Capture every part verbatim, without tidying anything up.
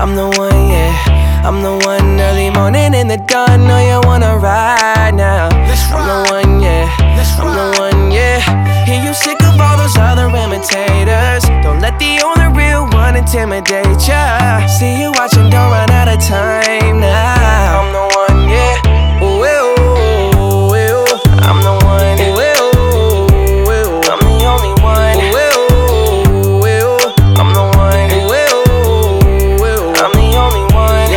I'm the one, yeah. I'm the one early morning in the dawn. Know you wanna ride now. I'm the one, yeah. I'm the one, yeah. Hear you sick of all those other imitators. Don't let the only real one intimidate ya. See you watching, don't run out of time now. I'm the one, yeah. Ooh, ooh, ooh, ooh. I'm the one, ooh, ooh, ooh. I'm the only one, ooh, ooh, ooh. I'm the one, ooh, ooh, ooh. I'm the only one.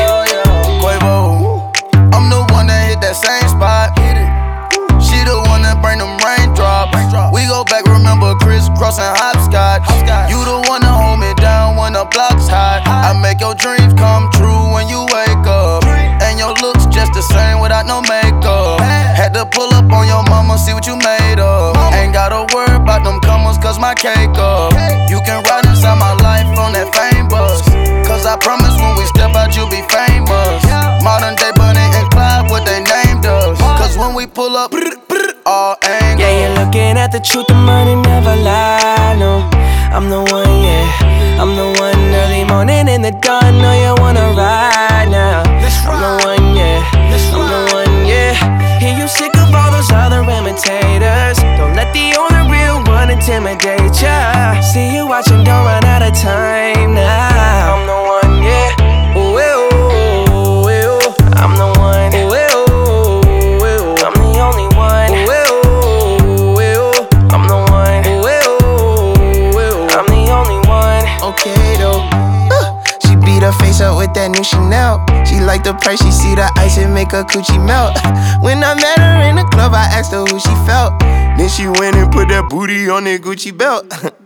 Quavo, I'm the one that hit that same spot. She the one that bring them raindrops. We go back, remember crisscrossing hopscotch. You the one that hold me down when the block's hot. I make your dreams come true when you wake up. And your looks just the same without no makeup. Had to pull up on your mama, see what you made of. Ain't gotta worry about them comers, cause my cake up. You can ride inside my life on that fame bus. Cause I promise when we step out, you'll be famous. Modern day Bonnie and Clyde, what they named us. Cause when we pull up, all angles. Yeah, you're looking at the truth, the money never lie, no. I'm the one, yeah. I'm the one early morning in the dawn. Know you wanna ride now. I'm the one, yeah. I'm the one, yeah. Hear you sick of all those other imitators. Don't let the only real one intimidate ya. See you watching, don't run out of time now. I'm the one, yeah. Ooh, ooh, ooh, ooh. I'm the one, ooh, ooh, ooh. I'm the only one, ooh, ooh, ooh. I'm the one, ooh, ooh, ooh. I'm the only one. Okay though, uh, she beat her face up with that new Chanel. She like the price, she see the ice and make her coochie melt. When I met her in the club, I asked her who she felt. Then she went and put that booty on that Gucci belt.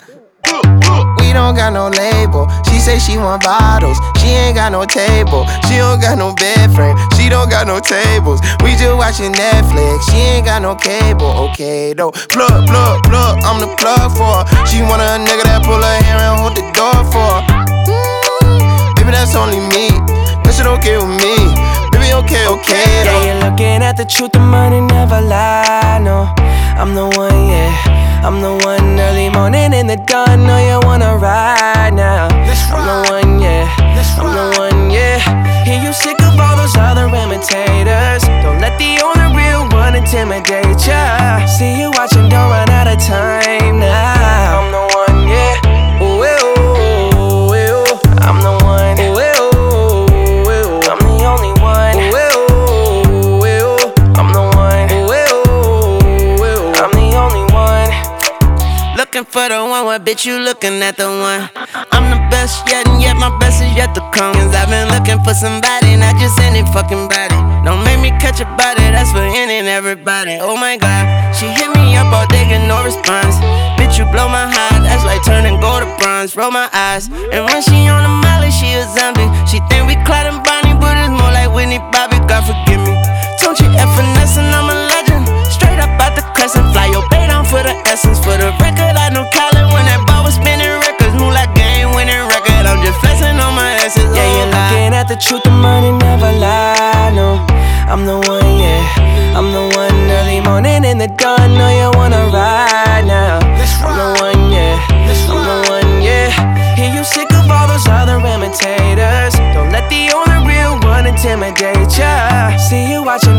We don't got no label. She say she want bottles. She ain't got no table. She don't got no bed frame. She don't got no tables. We just watching Netflix. She ain't got no cable. Okay though. Plug, plug, plug. I'm the plug for her. She want a nigga that pull her hair and hold the door for her. Mm, baby, that's only me. That shit okay with me. Baby, okay, okay though. Yeah, you're looking at the truth, the money never lie, no. I'm the one, yeah. I'm the one early morning in the dawn. Know you wanna ride now. I'm the one, yeah. I'm the one, yeah. Hear you sick of all those other imitators. Don't let the only real one intimidate ya. See you watching, don't run out of time now. I'm the one, yeah. Ooh, ooh, ooh, ooh. I'm the one, ooh, ooh, ooh. I'm the only one, ooh, ooh, ooh. I'm the one, ooh, ooh, ooh. I'm the only one. Looking for the one, what bitch you looking at the one? I'm the best yet, and yet my best is yet to come. Cause I've been looking for somebody, not just any fucking body. Don't make me catch a body, that's for any and everybody. Oh my god, she hit me up all day, get no response. Bitch, you blow my heart, that's like turning gold to bronze. Roll my eyes, and when she on the molly, she a zombie. She think we Clyde and Bonnie, but it's more like Whitney Bobby, God forgive me. Don't you F finesse and I'm a legend. Straight up out the crescent, fly your bait on for the essence. For the record, I know Colin when that ball was spinning records. Move like game winning record, I'm just flexing on my essence. Yeah, you're looking at the truth, the money never lie, no. I'm the one, yeah. I'm the one early morning in the dawn. Know you wanna ride now. I'm the one, yeah. I'm the one, yeah. Hear you sick of all those other imitators. Don't let the only real one intimidate ya. See you watching,